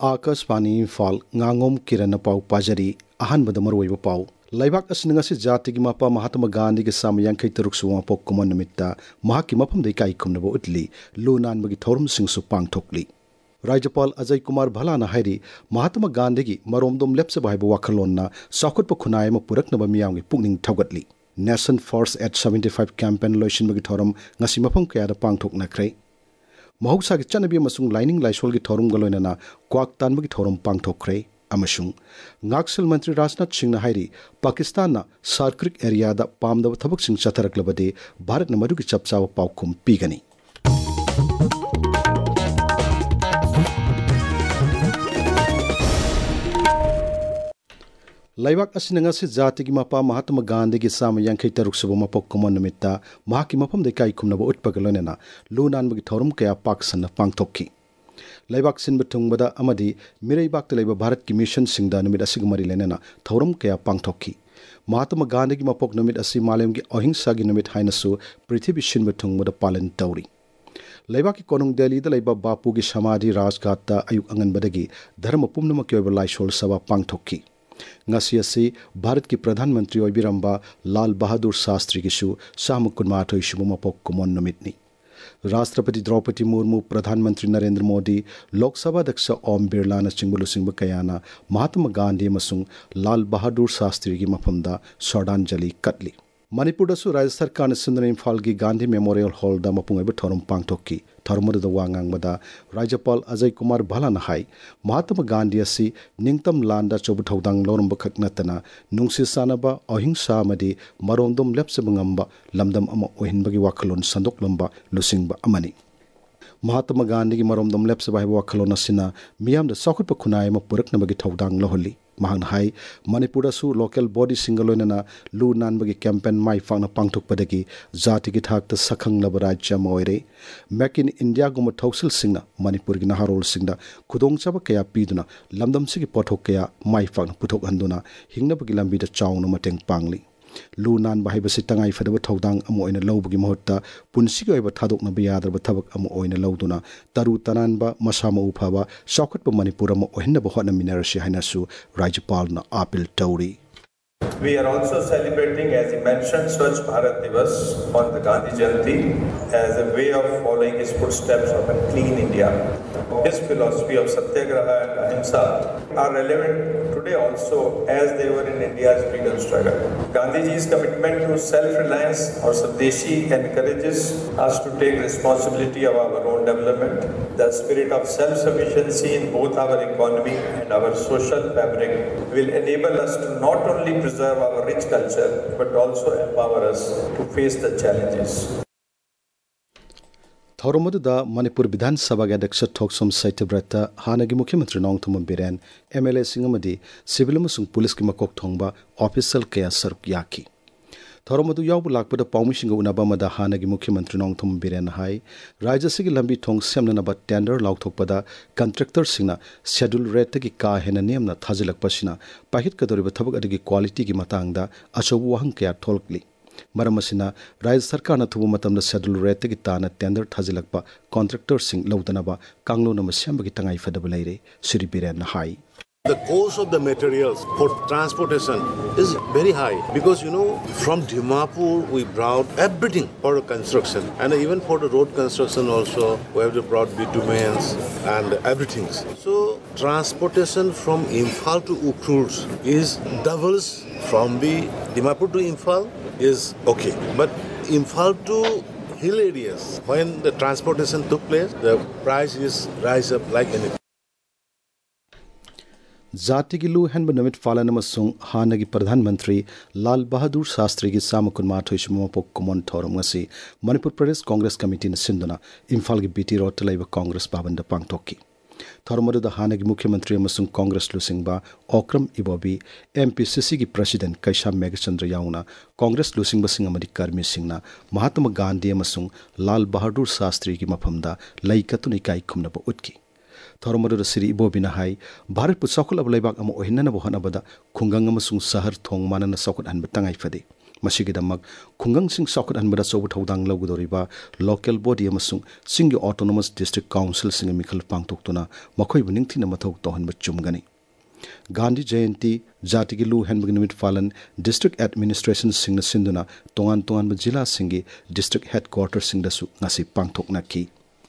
आकाशवाणी इम्फाल nganगोम किरण पाउ पाजरी अहनबद मरुइब पाउ लाइबाक असिन ngasi जातिगी मपा महात्मा गांधी के साम यांखै तरुक सुवा पोक कुमन निमित्ता महाकी मफम दै काई खुमनबो उतली लु नानबगी थौरम सिंगसु पांगथोकली राज्यपाल अजय कुमार भलाना हाइरी महात्मा गांधी की मरोमदोम लेप्स बाइब वाखलोनना साखुतप खुनाय म पुरकनब मियामगी पुकनिंग थौगतली नेशन फर्स्ट एट 75 कैंपेन लोइसिनबगी थौरम ngasi मफम कयादा पांगथोकनाख्रै महौसागी चनबी अमसुंग लाइनिंग लाइसोलगी थौरम गलोइनना क्वाक तानबगी थौरम पांगथोकख्रै अमसुंग ngaksil मंत्री राजनाथ सिंह ना हाइरी पाकिस्तान ना सार्क्रिक एरिया दा पामदब थबक सिंह चथरकलबदे भारत न मदुगी चपचाव पाउखुम पीगनी लाइबाक असिन ngasi जातिगी मपा महात्मा गांधी की साम यांखै तरुक सुब मपोक कुमन निमित्ता महाकी मफम दे काई खुमनबो उत्पगलोनेना लु नानबगी थौरम कया पाकसन पांगथोकखि लाइबाक सिनब थुंगबदा अमदी मिरैबाक तलैब भारत की मिशन सिंगदा निमित असिग मरी लेनेना थौरम कया पांगथोकखि महात्मा गांधी की मपोक निमित असि मालेमगी अहिंसा की निमित हाइनसु पृथ्वी सिनब थुंगबदा पालन तौरी लाइबाक की कोनुंग दिल्ली दा लैब बापू की समाधि राजघाट अयुक अंगनबदगी धर्म पुमनमक योब लाइसोल सभा पांगथोकखि ngasi asi भारत की प्रधानमंत्री ओबिरंबा लाल बहादुर शास्त्री की सु साम कुनमाथोई सुब मपोक कुमन नमितनी राष्ट्रपति द्रौपदी मुर्मू प्रधानमंत्री नरेंद्र मोदी लोकसभा अध्यक्ष ओम बिरला न चिंगबुलु सिंह कयाना महात्मा गांधी मसुंग लाल बहादुर शास्त्री की मफमदा श्रद्धांजलि कटली मणिपुर दसु राज्य सरकार सिंधन इम्फाल की गांधी मेमोरियल हॉल दा मपुंगैब थौरम पांगथोकखि थौरमद वांगांगबदा राज्यपाल अजय कुमार भलाना हाई महात्मा गांधी असि निंगतम लांदा चौब थौदांग लौरंब खक नतना नुंगसि सानबा अहिंसा मदी मरोंदोम लेप्सब ngamba लमदम अमा ओहिनबगी वाखलोन संदोकलंबा लुसिंगबा अमनी महात्मा गांधी की मरोमदम लेप्सब हाइब वाखलोन असिना मियामदा साखुतप खुनाय म पुरकनबगी थौदांग लहोली महान हाई मणिपुर लोकल बॉडी सिंगलोइनना लु नानबगी कैंपेन माई फांगना पांगथोकपदगी जाति की थाकत सखंगलब राज्य अमा ओइरे मेक इन इंडिया गुम थौसल सिंगना मणिपुर की नहारोल सिंगदा खुदोंगचाब कया पीदुना लमदमसिगी पोथोक कया माई फांगना पुथोकहंदुना हिंगनबगी लंबीदा चाउना मतेंग पांगली लु नान बाहाइबसि तंगाई फदब थौदांग अमा ओइना लौबगी महत्ता पुनसिगी ओइबा थादोकनबा यादरबा थबक अमा ओइना लौदुना तरु तनानबा मसामा उफाबा सौखटबा मणिपुर अमा ओहिनबा होटनमिनरसि हाइनासु राज्यपालना अपील तौरी We are also celebrating, as he mentioned, Swachh Bharat Divas on the Gandhi Jayanti as a way of following his footsteps of a clean India. His philosophy of Satyagraha and Ahimsa are relevant today also as they were in India's freedom struggle. Gandhiji's commitment to self-reliance or Swadeshi encourages us to take responsibility of our own development. The spirit of self-sufficiency in both our economy and our social fabric will enable us to not only preserve our rich culture but also empower us to face the challenges. थौरमदुदा मणिपुर विधानसभा के अध्यक्ष थोकसोम सैत्यव्रत हानगी मुख्यमंत्री Nongthombam Biren MLA सिंगमदी civil अमसुंग police की मकोक थोंगबा ऑफिशियल कया सरुक याकी थौरमदु यावबु लाकपद पाउमिसिंग उनाबा मदा हानगी मुख्यमंत्री नोंगथुम बिरेन हाई राज्य सिगी लंबी थोंग सेमननबा टेंडर लाउथोकपदा कंट्रैक्टर सिंगना शेड्यूल रेट की का हेना नेमना थाजिलकपसिना पाहित कदोरिबा थबक अदगी क्वालिटी की मतंगदा अचौबु वहंग कया थोलकली मरम असिना राज्य सरकार थुब मतमदा शेड्यूल रेट की ताना टेंडर थाजिलकपा कॉन्ट्रैक्टर सिंग लौदनबा कांगलोन मस्यामबगी तंगाई फदब लैरे श्री बिरेन हाई The cost of the materials for transportation is very high because from Dimapur we brought everything for the construction and even for the road construction also we have brought bitumens and everything. So transportation from Imphal to Ukhrul is doubles from the Dimapur to Imphal is okay, but Imphal to hill areas when the transportation took place the price is rise up like anything. जाति की लू हेनब नमित फालन अमसुंग हानगी प्रधानमंत्री लाल बहादुर शास्त्री की सामकुनमाथोई सुमपोक कुमन थौरम ngasi Manipur Pradesh Congress committee न सिंदना इम्फाल की बीटी रोड तलाइब कांग्रेस भवन पांगथोकी थौरमदुदा हानगी मुख्यमंत्री अमसुंग कांग्रेस लुसिंगबा ओक्रम इबोबी एमपीसीसी की प्रेसिडेंट कैसा मेघचंद्र याउना कांग्रेस लुसिंगबा सिंग अमदी कर्मी सिंगना महात्मा गांधी अमसुंग लाल बहादुर शास्त्री की मफमदा लैकतुन इकाई खुमनब उतकी थौरमदुदा श्री इबोबिना हाई भारत पु सौखल अब लैबाक अमा ओहिननब होनबदा खुंगंग अमसुंग शहर थोंग मानन सौखत हनब तंगाई फदे मसिगिदमक खुंगंसिंग सौखटहनबदा चौब थौदांग लौगदोरिबा लोकल बॉडी अमसुंग सिंगी ऑटोनोमस डिस्ट्रिक्ट काउंसिल सिंग मिखल पांगथोक्तुना मखोइबु निंगथिना मथौ तोहनबा चुमगनी गांधी जयंती जाति की लू हेनबग निमित फालन डिस्ट्रिक्ट एडमिनिस्ट्रेशन सिंग सिंधुना तोंगान तोंगान जिला सिंगी डिस्ट्रिक्ट हेडक्वार्टर सिंगदसु ngasi पांगथोकनाखी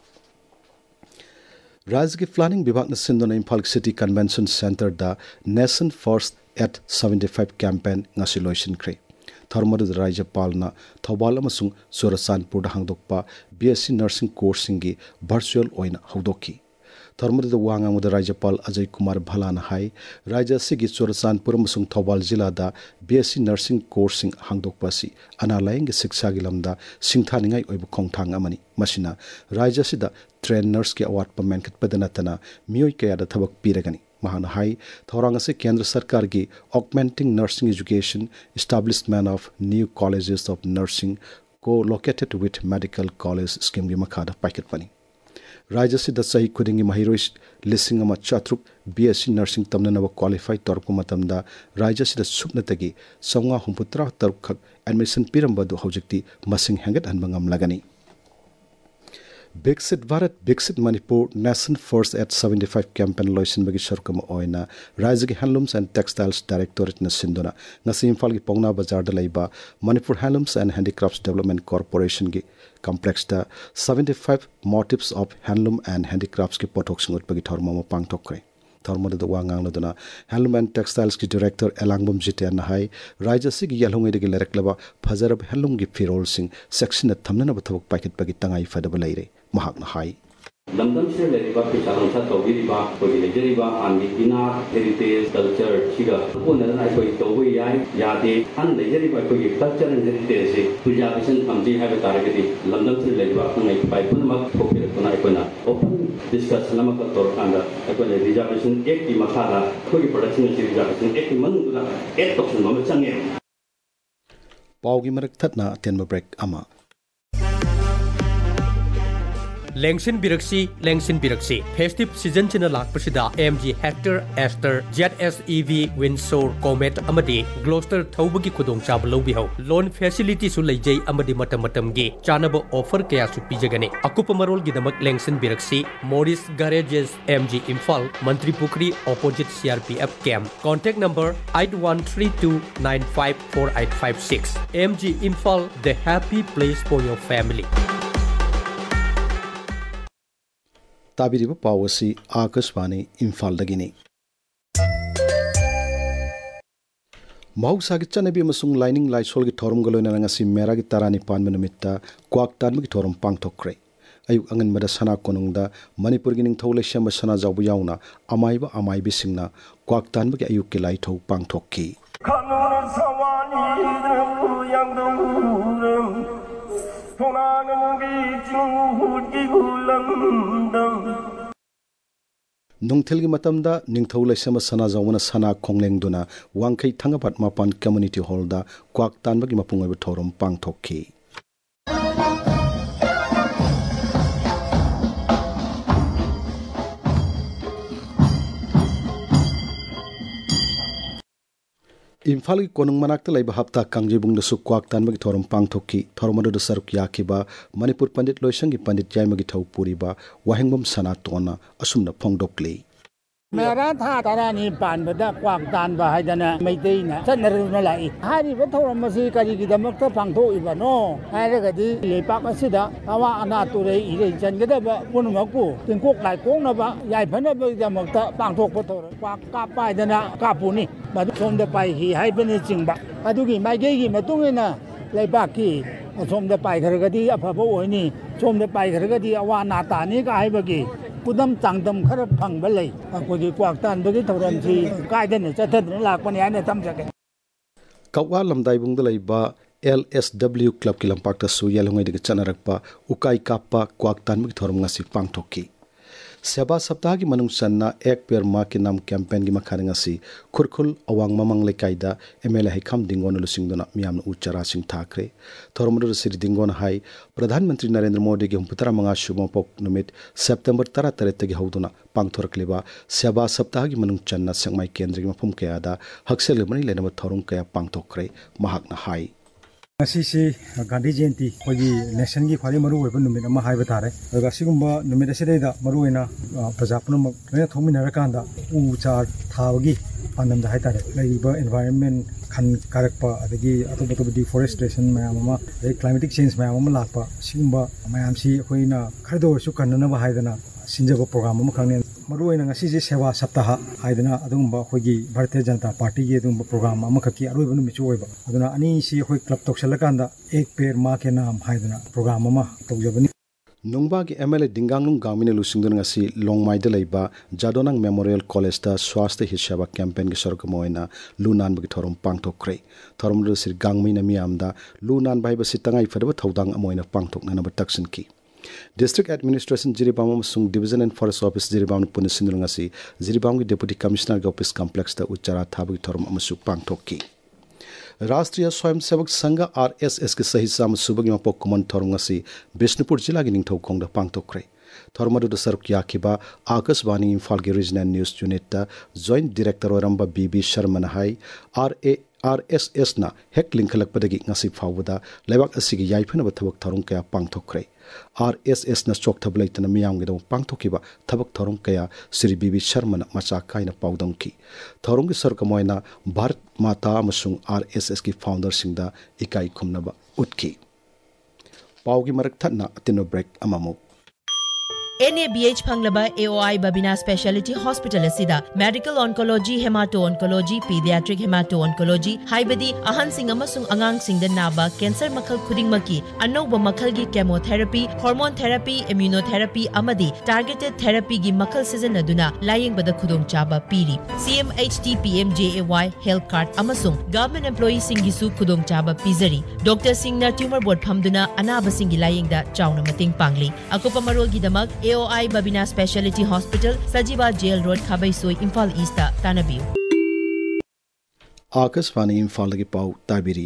राज्य की प्लानिंग विभाग सिंधुना इम्फाल सिटी कन्वेंशन सेंटर दा nation first at 75 campaign ngasi लोइसिनख्रे थर्मद राज्यपालना थौबाल अमसुंग चुरचांदपुर हांगदोकपा बीएससी नर्सिंग कोर्स सिंगी वर्चुअल ओइना हौदोकी थर्मद वांगांगद राज्यपाल अजय कुमार भलाना हाई राज्य सिगी चुरचांदपुर अमसुंग थौबाल जिला दा बीएससी नर्सिंग कोर्स सिंग हांगदोकपासी अनालायंग शिक्षा की लमदा सिंथानिंगाई ओइब खोंगथांग अमनी मसिना राज्य सिदा ट्रेन नर्स के अवार्ड मेनखतपद नतना मियोय कयादा थबक पीरगनी महाना हाई थौरांग से केंद्र सरकार की augmenting nursing education establishment of new colleges of nursing co-located with medical college scheme की मखादा पाइकटपनी राज्य से सही खुदिंगी महिरोई लिसिंग अमा चात्रुक बीएससी नर्सिंग तमननब क्वालिफाई तौरप मतमदा राज्य से सुपनतगी 963 खक एडमिशन पीरंबदु हौजिक्ति मसिंग हेंगत हनबा ngamlagani विकसित भारत विकसित Manipur nation first at 75 campaign लोइसिनबगी सरकम ओइना राज्य की हैंडलूम्स एंड टेक्सटाइल्स डायरेक्टोरेट न सिंधुना ngasi इम्फाल की पौना बाजार दा लैबा Manipur handlooms and handicrafts development corporation की कॉम्प्लेक्स दा 75 motifs of handloom and handicrafts की पोथोक्सिंग उत्पगी थौरम पांगथोकरे थौरमद वांगांगलदना हैंडलूम एंड टेक्सटाइल्स की डायरेक्टर एलांगबम जितेन हाई राज्य से यलहोंगेदगी लेरक्लबा फजरब हैंडलूम की फिरोल सिंह सेक्शन थमनब थबक पाइकटपगी तंगाई फदब लैरे महाकना हाई लमदम से लेरिबा पिसा लमसा तौगिरिबा कोई लेजरिबा आनी बिना हेरिटेज कल्चर सिगा कोनना कोई तौबई याई यादे अन लेजरिबा कोई कल्चर एंड हेरिटेज से प्रिजर्वेशन थमजी है तारगति लमदम से लेरिबा खंगाई पाइपुन मक फोके कोना कोना ओपन डिस्कशन लमक तौर खांदा कोई रिजर्वेशन एक की मखाला कोई प्रोडक्शन से रिजर्वेशन एक की मनदुना एक तोक्सन मम चंगे पाउगी मरक थतना तेन ब्रेक अमा लेंगसिन बिरक्सी फेस्टिव सीजन चिना लाखपसिदा MG Hector Astor ZS EV Windsor Comet अमदी ग्लोस्टर थौबगी खुदोंग चाब लौबिहौ लोन फैसिलिटी सु लैजै अमदी मतम गी चानब ऑफर कया सु पिजगने अकुप मरोल गिदमक लेंगसिन बिरक्सी Morris Garages MG Imphal Mantri Pukhri opposite CRPF camp contact number 8132954856 MG Imphal the happy place for your family ताबिरिबा पावसी आकाशवाणी इम्फालदगिनी महौसागी चनबी अमसुंग लाइनिंग लाइसोल की थौरम गलोइना ngasi मेरा की तारानी पानब नमित्ता क्वाक तानब की थौरम पांगथोकरे अयुक अंगनबदा सना कोनुंगदा मणिपुर की निंगथौ लेशम सना जावबु याउना अमाइबा अमाइबी सिंगना क्वाक तानब की अयुक के लाइथौ पांगथोककी नुंगथेल की मतमदा निंगथौ लेसम सना जावना सना खोंगलेंगदुना वांखै थंगपात मापान कम्युनिटी हॉल दा क्वाक तानबगी मपुंगब थौरम पांगथोककी इम्फाल की कोनुंग मनाक्ता लैबा हप्ता कांगजेबुंगदसु क्वाक तानबगी थौरम पांगथोककी थौरमदुदा सरुक याखिबा मणिपुर पंडित लोइसंगी पंडित याइमगी थौ पुरिबा वाहेंगबम सना तोना असुमना फोंगदोकली मेरा था तारानी पानबदा क्वाक तानबा हाइदना मैतेइना चनरुना लाई हारिबा थौरम मसी करिगिदमक पांगथोइबनो हाइरगदी लेपाक असिदा अवा अना तुरे इरे चनगदबा पुनमकु तिंकोक लाइकोंनबा याइफनबगिदमक पांगथोकप थौर क्वाक कापाइदना कापुनी मदु सोमदा पाइ हि हाइबने चिंबा अदुगी माइगेगी मतुंगिना लेपाकी सोमदा पाइखरगदी अफबो ओइनी सोमदा पाइखरगदी अवा अना तानी का हाइबगी पुदम चांगदम खर फंग लई अखोगी क्वाक तानबगी थौरमसी कायदने चथदने लाकपने आने तमजगे कौवा लमदाइबुंगदा लैबा LSW क्लब की लंपाक्ता सु यलंगैदगी चनरकपा उकाई काप्पा क्वाक तानबगी थौरम ngasi पांगथोककी सेवा सप्ताह की मनुंग सन्ना एक पेर मा के नाम कैंपेन की मखाने ngasi खुरखुल अवांग ममंग लेकाइदा MLA हैखम दिंगोन लुसिंगदना मियाम उच्चरा सिंह ठाकरे थौरमदु सिरि दिंगोन हाई प्रधानमंत्री नरेंद्र मोदी की 75 शुभमपोक नुमित सेप्टेम्बर 13 तगी हौदुना पांगथोरकलेबा सेवा सप्ताह की मनुंग चन्ना संगमाई केंद्र की मफम कयादा हक्सेल मनी लेनब थौरम कया पांगथोकरे महाकना हाई Ngasi Gandhi Jayanti hoji nation gi khwari maru oiba numit ama haiba tare daga sigumba numit asideda maru oina prajapna mak thomina rakanda u char thawagi pandam da haitare laiba environment khan karakpa adagi atoba deforestation mayam ama climatic change mayam ama lakpa sigumba mayam si hoina khaido su kanna ba haidana sinjaba program ama khangne maru oina ngasi je sewa saptaha haidana adumba hoji Bharatiya Janata Party gi adumba program ama khaki aroiba numit oiba aduna ani si hoi club toksalakanda ek per ma ke naam haidana program ama tawjabani Nungba ki MLA Dinganglung Gamine Lusingdun ngasi Longmaida leiba Jadonang Memorial College da Swasthya Hishaba campaign gi sorkamoina Lunan bagi thorum pangthokre thorum ru sir gangmina miamda Lunan bai basi tangai fadaba thodang amoina pangthokna na taksin ki District Administration Jiribam sung Division and Forest Office Jiribam Punisindur ngasi Jiribam gi Deputy Commissioner ga Office Complex da uchara thabagi thorum amasu pangthokki राष्ट्रीय Swayamsevak Sangh RSS के सही साम सुबगी मपो Koeman थोरंगसी Bishnupur जिला की निंगथौ खोंग दा पांगथोखरे थोरमदु the सरक याखिबा आकाशवाणी इम्फाल के regional news unit दा जॉइंट डायरेक्टर ओरंबा बीबी शर्मा नाहाई RSS ना हेक लिंखलकपदगी ngasi फावदा लेबाक असिगी याइफनबा थबक थोरंग कया पांगथोखरे RSS na chokthab leitana miyam gi dong pangthokiba thabak thorong kaya Sri BB Sharma na macha kaina paudong ki thorong gi sarkamoina Bharat Mata amasung RSS ki founder singda ikai khumnaba utki paugi marak thatna atino break amamu NABH Panglaba AOI Babina Specialty Hospital asida Medical Oncology, Hemato-Oncology, Pediatric Hemato-Oncology, Haibadi Ahan Singh amasung Angang Singh da naba cancer makhal khudingmaki anouba makhal gi chemotherapy, hormone therapy, immunotherapy amadi targeted therapy gi makhal sijanaduna layingbada khudong chaba piri CMHT PMJAY health card amasung government employee singh gi su khudong chaba pizari Dr. Singh na tumor board phamduna anaba singh gi layingda chawna mating pangli akopa marol gi damak AOI Babina Specialty Hospital, Sajiba Jail Road, Khabaisoi, Imphal East, Tanabiu. Akashvani Imphal ki pau tabiri.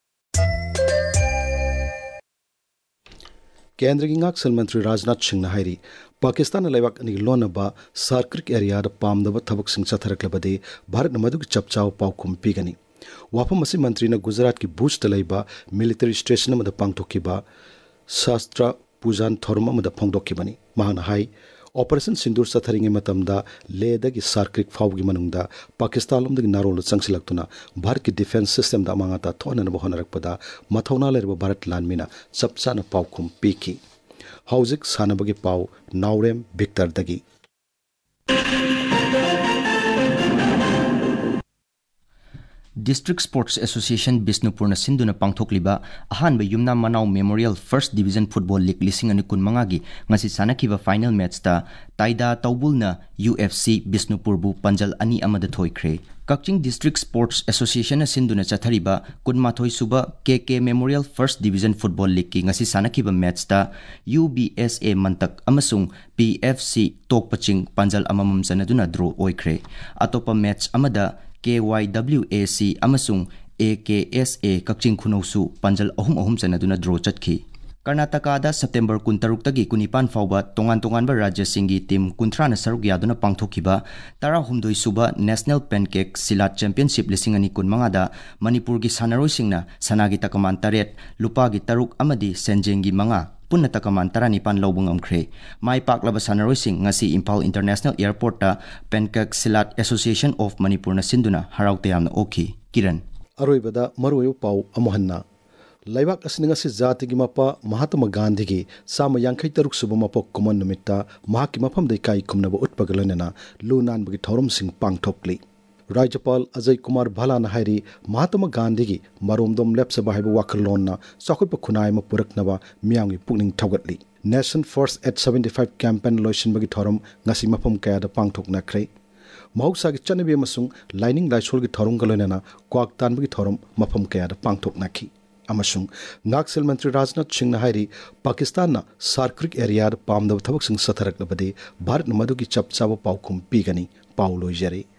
Kendra ki ngak Mantra Rajnath Singh na hairi Pakistan lewak ani lonaba sarkrik area da pamdaba thabak sing chathaраклабade Bharat na madug chapchao pau kumpi gani wapam asi mantri na Gujarat ki Bhuj talaiba military station ma da pangthokiba Shastra Pujan Thorma ma da phongdokibani mahana hai Operation Sindur satharinge matamda leda gi sarkrik fawgi manungda Pakistan lomdagi narol changsilaktuna Bharat ki defense system da mangata thona na bohanarakpada mathona lerba Bharat lanmina chapchana paukhum piki hauzik sanabagi pau Naurem Victor dagi District Sports Association Bisnupur na sinduna pangthokliba ahanba yumna Manau Memorial First Division Football League lising ani kunmangagi ngasi sanakiba final match ta Taida Taubulna UFC Bisnupur bu Panjal ani amada thoikre Kakching District Sports Association na sinduna chathariba kunmathoi suba KK Memorial First Division Football League ki ngasi sanakiba match ta UBSA Mantak amasung PFC Tokpaching Panjal amamam sanaduna draw oikre atopa match amada KYWAC amasung AKSA Kakching Khunausu Panjal ahum sanaduna draw chatki Karnataka da September 16 tagi kunipan fawba tongan ba rajya singi team kuntra na saruk yaduna pangthokiba tara humdoi suba National Pancake Silat Championship lising ani kunmanga da Manipur gi sanaroi singna sanagi takaman taret lupa gi taruk amadi senjeng gi manga punna takaman taranipan lobung amkhre mai paklaba sanaroi sing ngasi Imphal International Airport ta Pancake Silat Association of Manipur na sinduna haraute yamna oki Kiran aroibada maroyo pau amohanna Laibak asninga si jati gi mapa Mahatma Gandhi gi sama yankhai taruk suba mapok common numitta mahaki mafam dai kai kumna ba utpagalana lunan bagi thorum sing pangthokli Rajapal Ajay Kumar Bhala na hairi Mahatma Gandhi gi maromdom lepsa bahaiba wakalon na sakupa khunai ma puraknaba miyang gi pukning thawgatli Nation First at 75 campaign lotion bagi thorum ngasi mafam kaya da pangthokna kre mahoksa gi chanabe masung lining laisol gi thorum galonana kwak tan bagi thorum mafam kaya da pangthokna ki amasung Naxal Mantra Rajnath Singh na hairi Pakistan na sarkrik area da pamdab thabak sing satharak labade Bharat na madu ki chapchaba paukum pigani paulo jare